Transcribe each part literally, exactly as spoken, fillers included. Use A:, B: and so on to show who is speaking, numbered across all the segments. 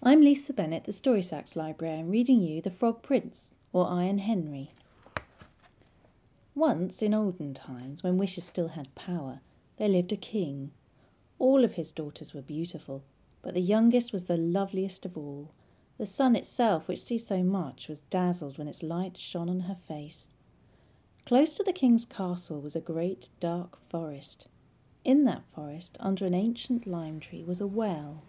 A: I'm Lisa Bennett, the Story Sacks Librarian, reading you The Frog Prince, or Iron Henry. Once, in olden times, when wishes still had power, there lived a king. All of his daughters were beautiful, but the youngest was the loveliest of all. The sun itself, which sees so much, was dazzled when its light shone on her face. Close to the king's castle was a great dark forest. In that forest, under an ancient lime tree, was a well.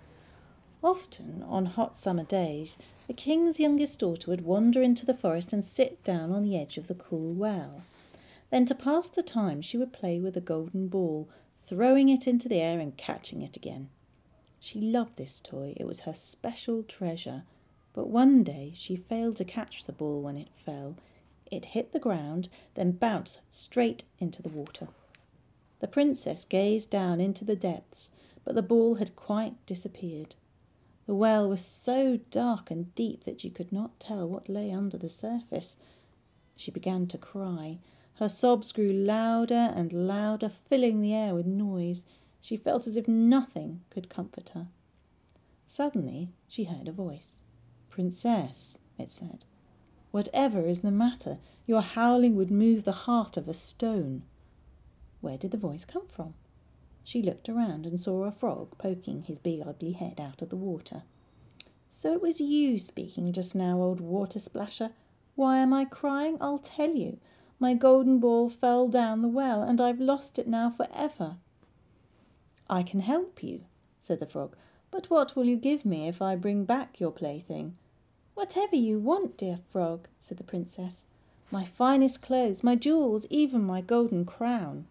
A: Often, on hot summer days, the king's youngest daughter would wander into the forest and sit down on the edge of the cool well. Then, to pass the time, she would play with a golden ball, throwing it into the air and catching it again. She loved this toy. It was her special treasure. But one day she failed to catch the ball when it fell. It hit the ground, then bounced straight into the water. The princess gazed down into the depths, but the ball had quite disappeared. The well was so dark and deep that you could not tell what lay under the surface. She began to cry. Her sobs grew louder and louder, filling the air with noise. She felt as if nothing could comfort her. Suddenly she heard a voice. "Princess," it said, "whatever is the matter? Your howling would move the heart of a stone." Where did the voice come from? She looked around and saw a frog poking his big ugly head out of the water. "So it was you speaking just now, old water splasher. Why am I crying? I'll tell you. My golden ball fell down the well, and I've lost it now forever." "I can help you," said the frog. "But what will you give me if I bring back your plaything?" "Whatever you want, dear frog," said the princess. "My finest clothes, my jewels, even my golden crown."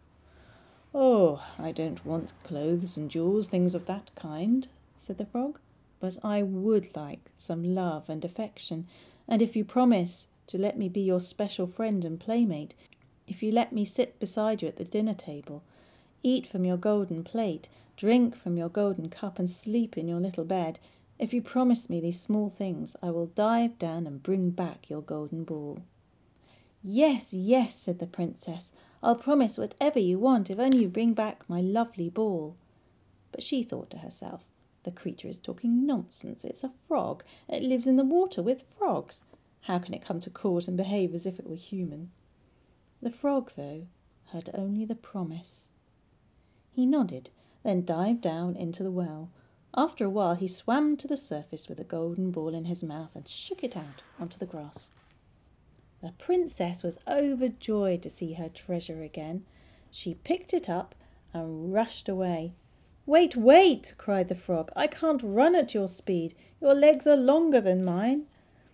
A: "Oh, I don't want clothes and jewels, things of that kind," said the frog. "But I would like some love and affection, and if you promise to let me be your special friend and playmate, if you let me sit beside you at the dinner table, eat from your golden plate, drink from your golden cup, and sleep in your little bed, if you promise me these small things, I will dive down and bring back your golden ball." "Yes, yes," said the princess. "I'll promise whatever you want, if only you bring back my lovely ball." But she thought to herself, "The creature is talking nonsense. It's a frog. It lives in the water with frogs. How can it come to court and behave as if it were human?" The frog, though, heard only the promise. He nodded, then dived down into the well. After a while he swam to the surface with a golden ball in his mouth and shook it out onto the grass. The princess was overjoyed to see her treasure again. She picked it up and rushed away. "Wait, wait!" cried the frog. "I can't run at your speed. Your legs are longer than mine."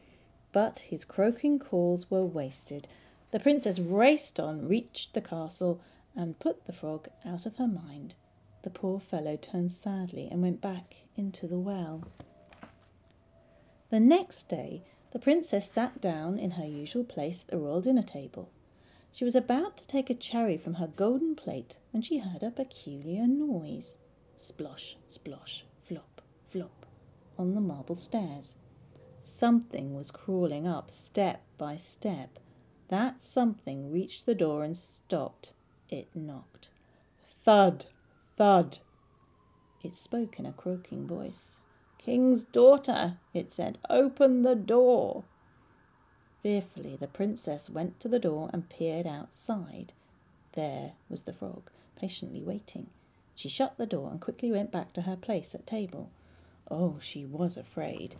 A: But his croaking calls were wasted. The princess raced on, reached the castle, and put the frog out of her mind. The poor fellow turned sadly and went back into the well. The next day the princess sat down in her usual place at the royal dinner table. She was about to take a cherry from her golden plate when she heard a peculiar noise. Splosh, splosh, flop, flop, on the marble stairs. Something was crawling up step by step. That something reached the door and stopped. It knocked. Thud, thud. It spoke in a croaking voice. "King's daughter," it said, "open the door." Fearfully the princess went to the door and peered outside. There was the frog, patiently waiting. She shut the door and quickly went back to her place at table. Oh, she was afraid.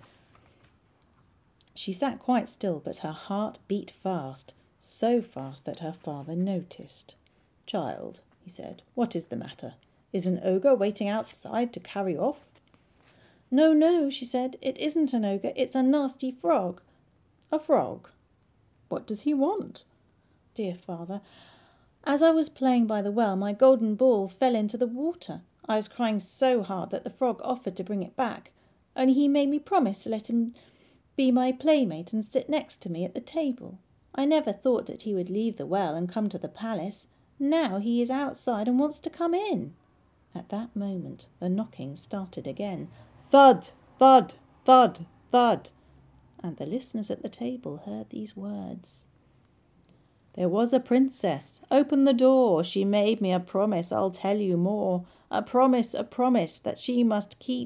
A: She sat quite still, but her heart beat fast, so fast that her father noticed. "Child," he said, "what is the matter? Is an ogre waiting outside to carry off?" "No, no," she said, "it isn't an ogre, it's a nasty frog." "A frog? What does he want?" "Dear father, as I was playing by the well, my golden ball fell into the water. I was crying so hard that the frog offered to bring it back, only he made me promise to let him be my playmate and sit next to me at the table. I never thought that he would leave the well and come to the palace. Now he is outside and wants to come in." At that moment the knocking started again. Thud, thud, thud, thud. And the listeners at the table heard these words. "There was a princess. Open the door. She made me a promise. I'll tell you more. A promise, a promise that she must keep.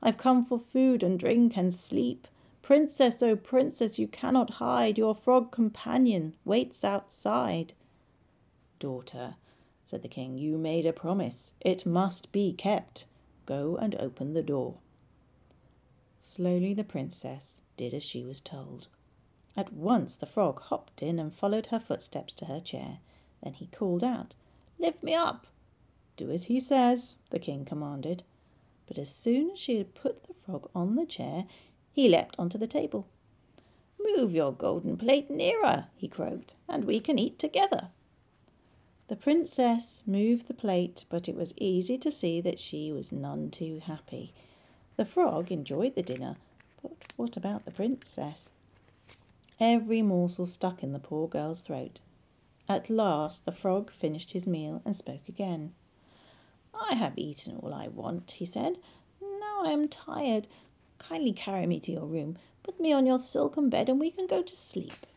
A: I've come for food and drink and sleep. Princess, oh princess, you cannot hide. Your frog companion waits outside. Daughter, said the king, you made a promise. It must be kept. Go and open the door. Slowly the princess did as she was told. At once the frog hopped in and followed her footsteps to her chair. Then he called out, Lift me up. Do as he says, the king commanded. But as soon as she had put the frog on the chair, he leapt onto the table. Move your golden plate nearer, he croaked, and we can eat together. The princess moved the plate, but it was easy to see that she was none too happy. The frog enjoyed the dinner, but what about the princess? Every morsel stuck in the poor girl's throat. At last the frog finished his meal and spoke again. I have eaten all I want, he said. Now I am tired. Kindly carry me to your room, put me on your silken bed, and we can go to sleep.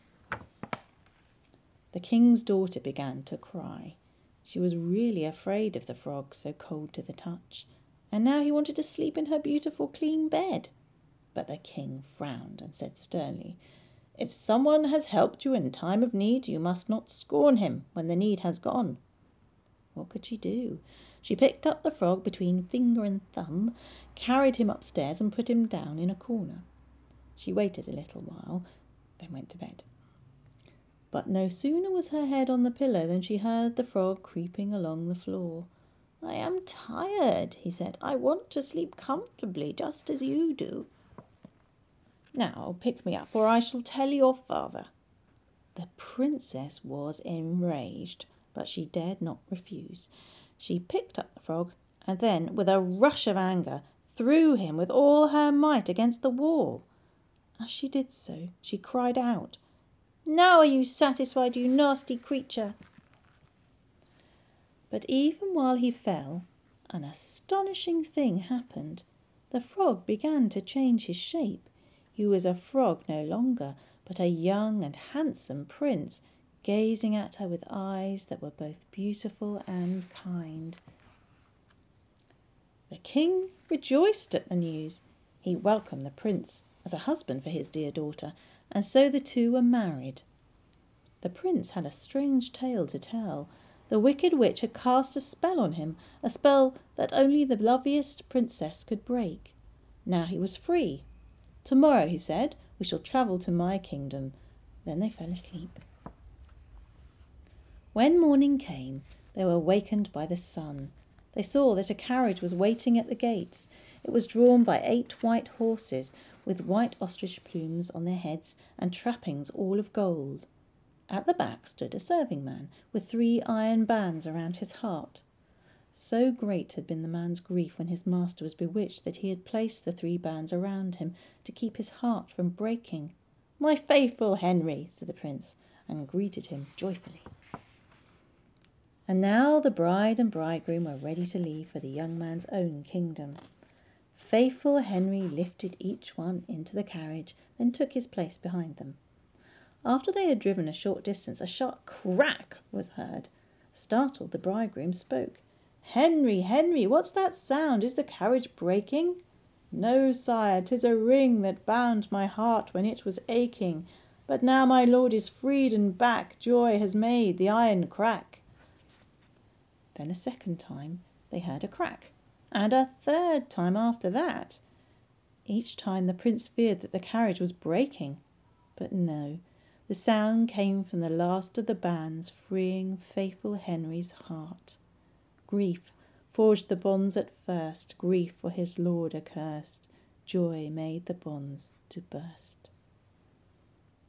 A: The king's daughter began to cry. She was really afraid of the frog, so cold to the touch, and now he wanted to sleep in her beautiful clean bed. But the king frowned and said sternly, If someone has helped you in time of need, you must not scorn him when the need has gone. What could she do? She picked up the frog between finger and thumb, carried him upstairs and put him down in a corner. She waited a little while, then went to bed. But no sooner was her head on the pillow than she heard the frog creeping along the floor. I am tired, he said. I want to sleep comfortably, just as you do. Now pick me up, or I shall tell your father. The princess was enraged, but she dared not refuse. She picked up the frog, and then, with a rush of anger, threw him with all her might against the wall. As she did so, she cried out, Now are you satisfied, you nasty creature? But even while he fell, an astonishing thing happened. The frog began to change his shape. He was a frog no longer, but a young and handsome prince, gazing at her with eyes that were both beautiful and kind. The king rejoiced at the news. He welcomed the prince as a husband for his dear daughter, and so the two were married. The prince had a strange tale to tell. The wicked witch had cast a spell on him, a spell that only the loveliest princess could break. Now he was free. Tomorrow, he said, we shall travel to my kingdom. Then they fell asleep. When morning came, they were wakened by the sun. They saw that a carriage was waiting at the gates. It was drawn by eight white horses, with white ostrich plumes on their heads and trappings all of gold. At the back stood a serving man, with three iron bands around his heart. So great had been the man's grief when his master was bewitched that he had placed the three bands around him to keep his heart from breaking. My faithful Henry, said the prince, and greeted him joyfully. And now the bride and bridegroom were ready to leave for the young man's own kingdom. Faithful Henry lifted each one into the carriage, then took his place behind them. After they had driven a short distance, a sharp crack was heard. Startled, the bridegroom spoke. Henry, Henry, what's that sound? Is the carriage breaking? No, sire, 'tis a ring that bound my heart when it was aching. But now my lord is freed and back, joy has made the iron crack. Then a second time they heard a crack, and a third time after that. Each time the prince feared that the carriage was breaking. But no, the sound came from the last of the bands freeing faithful Henry's heart. Grief forged the bonds at first, grief for his lord accursed. Joy made the bonds to burst.